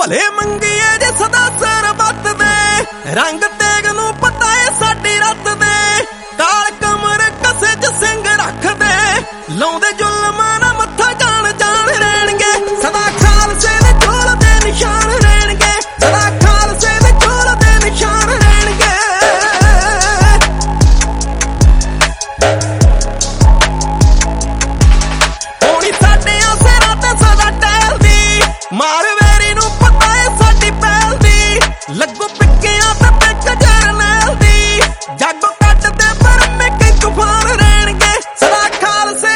ਭਲੇ ਮੰਗੀਏ ਜੇ ਸਦਾ ਸਰਬੱਤ ਦੇ ਰੰਗ ਤੇਗ ਨੂੰ ਪਤਾ ਏ ਸਾਡੀ ਰੱਤ ਦੇ ਕਾਲ ਕਮਰ ਕਸੇ ਚ ਸਿੰਘ ਰੱਖਦੇ ਲਾਉਂਦੇ ਜ਼ੁਲਮਾਂ ਨਾ ਮੱਥਾ ਜਾਣ ਜਾਣ ਰਹਿਣਗੇ ਸਦਾ ਖਾਲਸੇ ਦੇ ਝੋਲ ਦੇ ਨਿਸ਼ਾਨ ਰਹਿਣਗੇ ਸਦਾ ਖਾਲਸੇ ਦੇ ਝੋਲ ਦੇ ਨਿਸ਼ਾਨ ਰਹਿਣਗੇ ਹੋਣੀ ਸਾਡੇ ਸਿਰਾਂ ਤੇ ਸਦਾ ਟਹਿਲਦੀ ਮਾਰ ਵੇਰੀ ਨੂੰ ਪਤਾ ਏ ਸਾਡੀ ਪਹਿਲ ਦੀ ਲੱਗੂ ਪਿੱਕਿਆਂ ਤੇ ਪਿੱਕ ਜਰਨੈਲ ਦੀ ਜਾਗੋ ਕੱਟਦੇ ਪਰ ਮੇਕੇ ਤੂਫਾਨ ਰਹਿਣਗੇ ਸਦਾ ਖਾਲਸੇ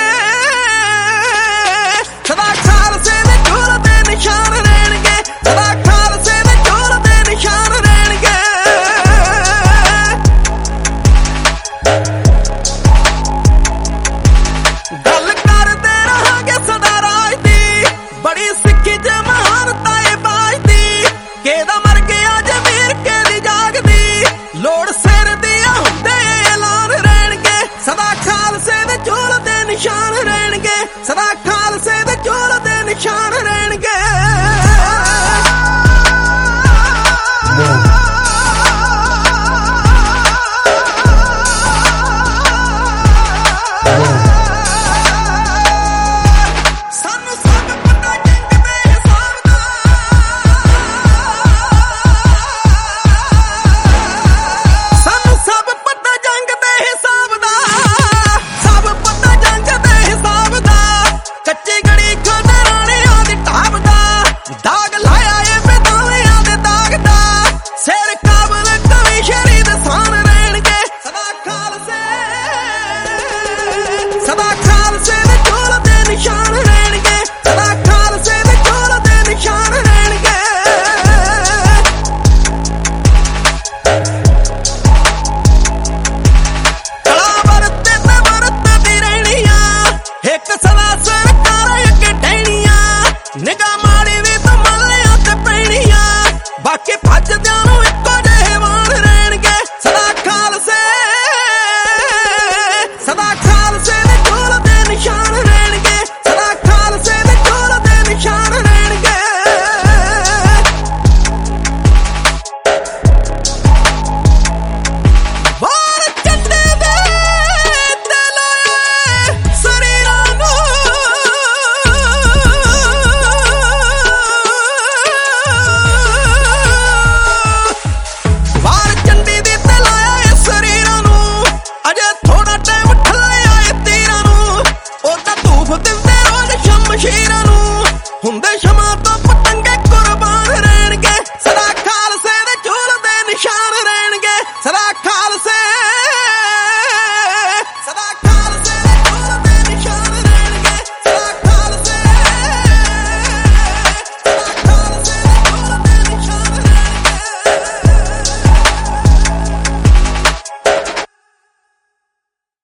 ਦੇ ਝੋਲ ਦੇ ਨਿਸ਼ਾਨ ਰਹਿਣਗੇ ਸਦਾ ਖਾਲਸੇ ਦੇ ਝੋਲ ਦੇ ਨਿਸ਼ਾਨ ਰਹਿਣਗੇ ਗੱਲ ਕਰਦੇ ਰਹਾਂਗੇ ਸਦਾ ਰਾਜ ਦੀ ਬੜੀ ਸਿੱਖੀ ਚ ਮਹਾਨਤਾ ਏ ਬਾਜ ਦੀ ਕਿਹਦਾ ਮਰ ਗਿਆ ਜਮੀਰ ਕਿਹਦੀ ਜਾਗਦੀ ਲੋੜ ਸਿਰ ਦੀ ਹੁੰਦੇ ਐਲਾਨ ਰਹਿਣਗੇ ਸਦਾ ਖਾਲਸੇ ਦੇ ਝੋਲ ਦੇ ਨਿਸ਼ਾਨ ਰਹਿਣਗੇ